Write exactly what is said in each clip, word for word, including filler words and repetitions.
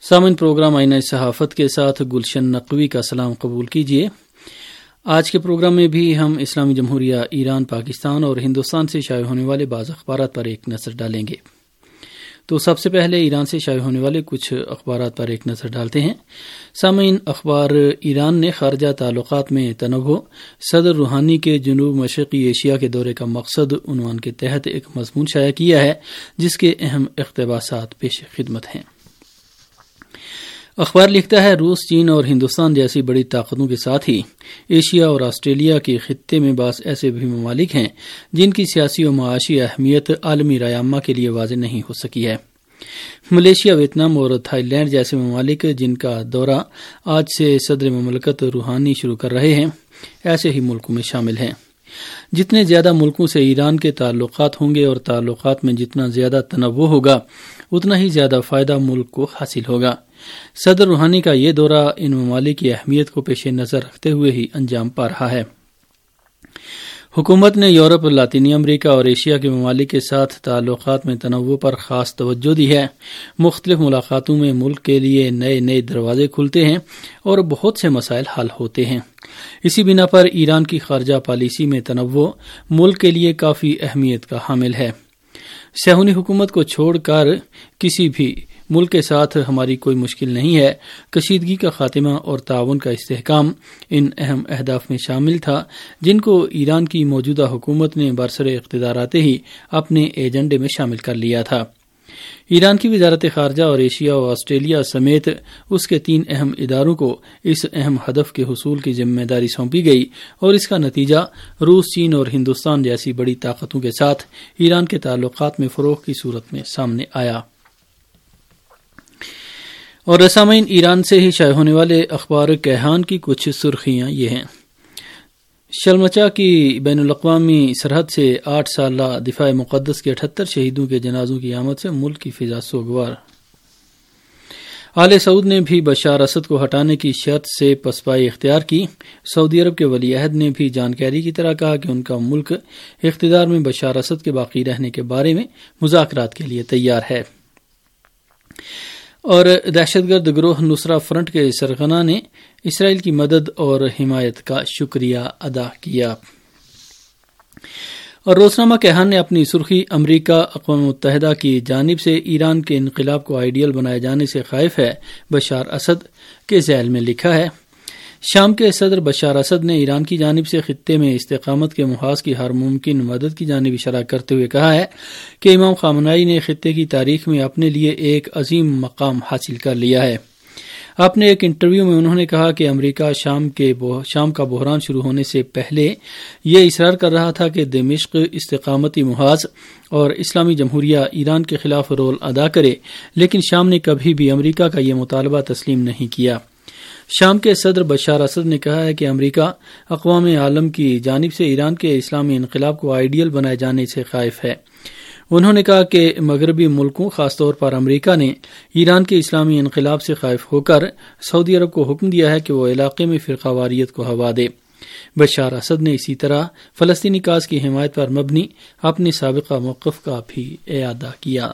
سامعین، پروگرام آئینہ صحافت کے ساتھ گلشن نقوی کا سلام قبول کیجیے۔ آج کے پروگرام میں بھی ہم اسلامی جمہوریہ ایران، پاکستان اور ہندوستان سے شائع ہونے والے بعض اخبارات پر ایک نظر ڈالیں گے۔ تو سب سے پہلے ایران سے شائع ہونے والے کچھ اخبارات پر ایک نظر ڈالتے ہیں۔ سامعین، اخبار ایران نے خارجہ تعلقات میں تنوع، صدر روحانی کے جنوب مشرقی ایشیا کے دورے کا مقصد عنوان کے تحت ایک مضمون شائع کیا ہے جس کے اہم اقتباسات پیش خدمت ہیں۔ اخبار لکھتا ہے، روس، چین اور ہندوستان جیسی بڑی طاقتوں کے ساتھ ہی ایشیا اور آسٹریلیا کے خطے میں بعض ایسے بھی ممالک ہیں جن کی سیاسی و معاشی اہمیت عالمی رائے عامہ کے لیے واضح نہیں ہو سکی ہے۔ ملیشیا، ویتنام اور تھائی لینڈ جیسے ممالک جن کا دورہ آج سے صدر مملکت روحانی شروع کر رہے ہیں، ایسے ہی ملکوں میں شامل ہیں۔ جتنے زیادہ ملکوں سے ایران کے تعلقات ہوں گے اور تعلقات میں جتنا زیادہ تنوع ہوگا اتنا ہی زیادہ فائدہ ملک کو حاصل ہوگا۔ صدر روحانی کا یہ دورہ ان ممالک کی اہمیت کو پیش نظر رکھتے ہوئے ہی انجام پا رہا ہے۔ حکومت نے یورپ، لاطینی امریکہ اور ایشیا کے ممالک کے ساتھ تعلقات میں تنوع پر خاص توجہ دی ہے۔ مختلف ملاقاتوں میں ملک کے لیے نئے نئے دروازے کھلتے ہیں اور بہت سے مسائل حل ہوتے ہیں۔ اسی بنا پر ایران کی خارجہ پالیسی میں تنوع ملک کے لیے کافی اہمیت کا حامل ہے۔ صہیونی حکومت کو چھوڑ کر کسی بھی ملک کے ساتھ ہماری کوئی مشکل نہیں ہے۔ کشیدگی کا خاتمہ اور تعاون کا استحکام ان اہم اہداف میں شامل تھا جن کو ایران کی موجودہ حکومت نے برسر اقتدار آتے ہی اپنے ایجنڈے میں شامل کر لیا تھا۔ ایران کی وزارت خارجہ اور ایشیا و آسٹریلیا سمیت اس کے تین اہم اداروں کو اس اہم ہدف کے حصول کی ذمہ داری سونپی گئی اور اس کا نتیجہ روس، چین اور ہندوستان جیسی بڑی طاقتوں کے ساتھ ایران کے تعلقات میں فروغ کی صورت میں سامنے آیا۔ اور سامعین، ایران سے ہی شائع ہونے والے اخبار کیہان کی کچھ سرخیاں یہ ہیں۔ شلمچا کی بین الاقوامی سرحد سے آٹھ سالہ دفاع مقدس کے اٹھہتر شہیدوں کے جنازوں کی آمد سے ملک کی فضا سوگوار۔ آل سعود نے بھی بشار اسد کو ہٹانے کی شرط سے پسپائی اختیار کی۔ سعودی عرب کے ولی عہد نے بھی جان کیری کی طرح کہا کہ ان کا ملک اقتدار میں بشار اسد کے باقی رہنے کے بارے میں مذاکرات کے لیے تیار ہے۔ اور دہشت گرد گروہ نصرہ فرنٹ کے سرغنہ نے اسرائیل کی مدد اور حمایت کا شکریہ ادا کیا۔ اور روزنامہ کیہان نے اپنی سرخی امریکہ اقوام متحدہ کی جانب سے ایران کے انقلاب کو آئیڈیل بنائے جانے سے خائف ہے بشار اسد کے ذیل میں لکھا ہے، شام کے صدر بشار اسد نے ایران کی جانب سے خطے میں استقامت کے محاذ کی ہر ممکن مدد کی جانب اشارہ کرتے ہوئے کہا ہے کہ امام خامنہئی نے خطے کی تاریخ میں اپنے لیے ایک عظیم مقام حاصل کر لیا ہے۔ اپنے ایک انٹرویو میں انہوں نے کہا کہ امریکہ شام کے شام کا بحران شروع ہونے سے پہلے یہ اصرار کر رہا تھا کہ دمشق استقامتی محاذ اور اسلامی جمہوریہ ایران کے خلاف رول ادا کرے، لیکن شام نے کبھی بھی امریکہ کا یہ مطالبہ تسلیم نہیں کیا۔ شام کے صدر بشار اسد نے کہا ہے کہ امریکہ اقوام عالم کی جانب سے ایران کے اسلامی انقلاب کو آئیڈیل بنائے جانے سے خائف ہے۔ انہوں نے کہا کہ مغربی ملکوں، خاص طور پر امریکہ نے ایران کے اسلامی انقلاب سے خائف ہو کر سعودی عرب کو حکم دیا ہے کہ وہ علاقے میں فرقہ واریت کو ہوا دے۔ بشار اسد نے اسی طرح فلسطینی کاز کی حمایت پر مبنی اپنے سابقہ موقف کا بھی اعادہ کیا۔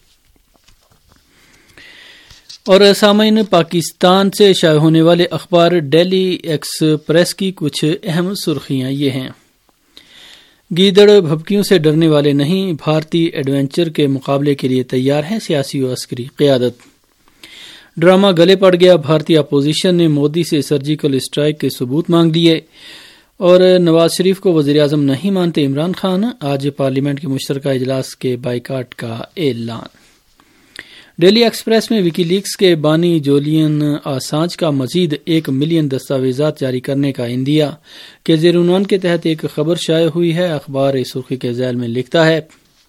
اور سامعین، پاکستان سے شائع ہونے والے اخبار ڈیلی ایکسپریس کی کچھ اہم سرخیاں یہ ہیں۔ گیدڑ بھبکیوں سے ڈرنے والے نہیں، بھارتی ایڈونچر کے مقابلے کے لیے تیار ہے سیاسی و عسکری قیادت۔ ڈرامہ گلے پڑ گیا، بھارتی اپوزیشن نے مودی سے سرجیکل اسٹرائیک کے ثبوت مانگ لیے۔ اور نواز شریف کو وزیر اعظم نہیں مانتے عمران خان، آج پارلیمنٹ کے مشترکہ اجلاس کے بائیکاٹ کا اعلان۔ ڈیلی ایکسپریس میں وکی لیکس کے بانی جولین آسانج کا مزید ایک ملین دستاویزات جاری کرنے کا عندیہ کے زیر عنوان کے تحت ایک خبر شائع ہوئی ہے۔ اخبار سرخی کے ذیل میں لکھتا ہے،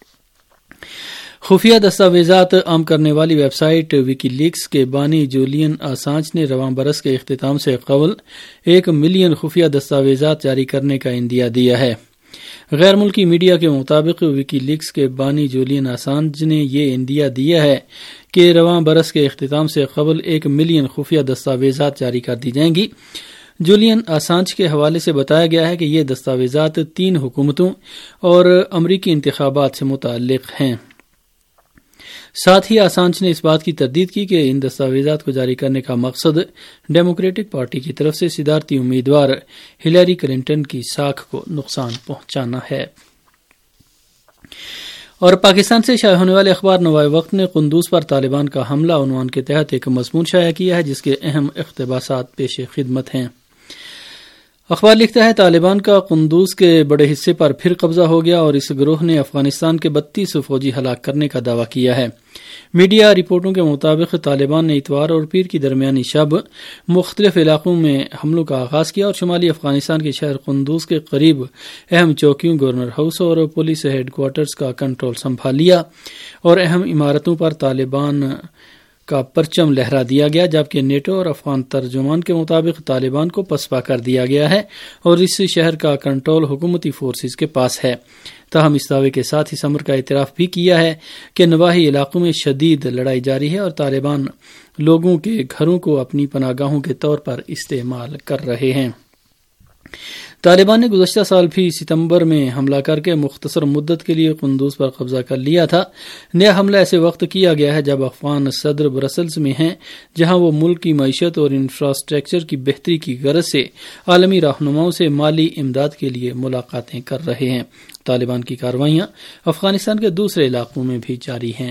خفیہ دستاویزات عام کرنے والی ویب سائٹ وکی لیکس کے بانی جولین آسانج نے رواں برس کے اختتام سے قبل ایک ملین خفیہ دستاویزات جاری کرنے کا عندیہ دیا ہے۔ غیر ملکی میڈیا کے مطابق وکی لیکس کے بانی جولین آسانج نے یہ عندیہ دیا ہے کہ رواں برس کے اختتام سے قبل ایک ملین خفیہ دستاویزات جاری کر دی جائیں گی۔ جولین آسانج کے حوالے سے بتایا گیا ہے کہ یہ دستاویزات تین حکومتوں اور امریکی انتخابات سے متعلق ہیں۔ ساتھ ہی آسانج نے اس بات کی تردید کی کہ ان دستاویزات کو جاری کرنے کا مقصد ڈیموکریٹک پارٹی کی طرف سے صدارتی امیدوار ہلیری کلنٹن کی ساکھ کو نقصان پہنچانا ہے۔ اور پاکستان سے شائع ہونے والے اخبار نوائے وقت نے قندوز پر طالبان کا حملہ عنوان کے تحت ایک مضمون شائع کیا ہے جس کے اہم اقتباسات پیش خدمت ہیں۔ اخبار لکھتا ہے، طالبان کا قندوز کے بڑے حصے پر پھر قبضہ ہو گیا اور اس گروہ نے افغانستان کے بتیس فوجی ہلاک کرنے کا دعویٰ کیا ہے۔ میڈیا رپورٹوں کے مطابق طالبان نے اتوار اور پیر کی درمیانی شب مختلف علاقوں میں حملوں کا آغاز کیا اور شمالی افغانستان کے شہر قندوز کے قریب اہم چوکیوں، گورنر ہاؤس اور پولیس ہیڈ کوارٹرز کا کنٹرول سنبھال لیا اور اہم عمارتوں پر طالبان کا پرچم لہرا دیا گیا، جبکہ نیٹو اور افغان ترجمان کے مطابق طالبان کو پسپا کر دیا گیا ہے اور اس شہر کا کنٹرول حکومتی فورسز کے پاس ہے۔ تاہم اس دعوے کے ساتھ ہی امر کا اعتراف بھی کیا ہے کہ نواحی علاقوں میں شدید لڑائی جاری ہے اور طالبان لوگوں کے گھروں کو اپنی پناہ گاہوں کے طور پر استعمال کر رہے ہیں۔ طالبان نے گزشتہ سال بھی ستمبر میں حملہ کر کے مختصر مدت کے لیے قندوز پر قبضہ کر لیا تھا۔ نیا حملہ ایسے وقت کیا گیا ہے جب افغان صدر برسلز میں ہیں، جہاں وہ ملک کی معیشت اور انفراسٹرکچر کی بہتری کی غرض سے عالمی رہنماؤں سے مالی امداد کے لیے ملاقاتیں کر رہے ہیں۔ طالبان کی کارروائیاں افغانستان کے دوسرے علاقوں میں بھی جاری ہیں۔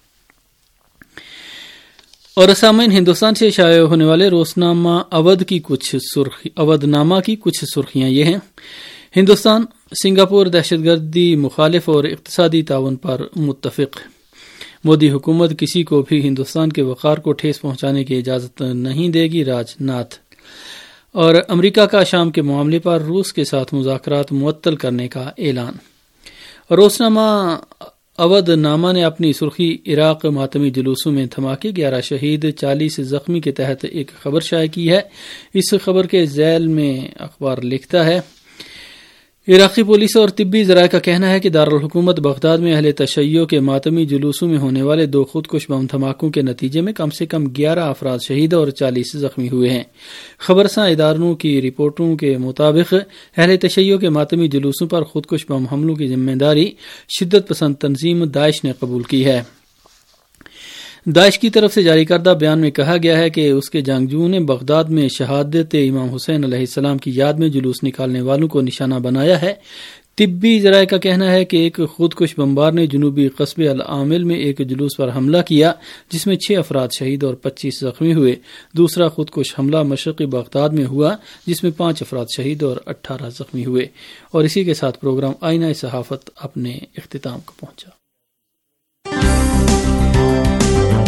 اور سامعین، ہندوستان سے شائع ہونے والے روزنامہ اودھ کی کچھ سرخی اودھ نامہ کی کچھ سرخیاں یہ ہیں۔ ہندوستان سنگاپور دہشت گردی مخالف اور اقتصادی تعاون پر متفق۔ مودی حکومت کسی کو بھی ہندوستان کے وقار کو ٹھیس پہنچانے کی اجازت نہیں دے گی، راج ناتھ۔ اور امریکہ کا شام کے معاملے پر روس کے ساتھ مذاکرات معطل کرنے کا اعلان۔ روزنامہ اودھ نامہ نے اپنی سرخی عراق ماتمی جلوسوں میں دھماکے، گیارہ شہید چالیس زخمی کے تحت ایک خبر شائع کی ہے۔ اس خبر کے ذیل میں اخبار لکھتا ہے، عراقی پولیس اور طبی ذرائع کا کہنا ہے کہ دارالحکومت بغداد میں اہل تشیع کے ماتمی جلوسوں میں ہونے والے دو خودکش بم دھماکوں کے نتیجے میں کم سے کم گیارہ افراد شہید اور چالیس زخمی ہوئے ہیں۔ خبرساں اداروں کی رپورٹوں کے مطابق اہل تشیع کے ماتمی جلوسوں پر خودکش بم حملوں کی ذمہ داری شدت پسند تنظیم داعش نے قبول کی ہے۔ داعش کی طرف سے جاری کردہ بیان میں کہا گیا ہے کہ اس کے جنگجوؤں نے بغداد میں شہادت امام حسین علیہ السلام کی یاد میں جلوس نکالنے والوں کو نشانہ بنایا ہے۔ طبی ذرائع کا کہنا ہے کہ ایک خودکش بمبار نے جنوبی قصبے العامل میں ایک جلوس پر حملہ کیا جس میں چھ افراد شہید اور پچیس زخمی ہوئے۔ دوسرا خودکش حملہ مشرقی بغداد میں ہوا جس میں پانچ افراد شہید اور اٹھارہ زخمی ہوئے۔ اور اسی کے ساتھ پروگرام آئینہ صحافت اپنے اختتام کو پہنچا۔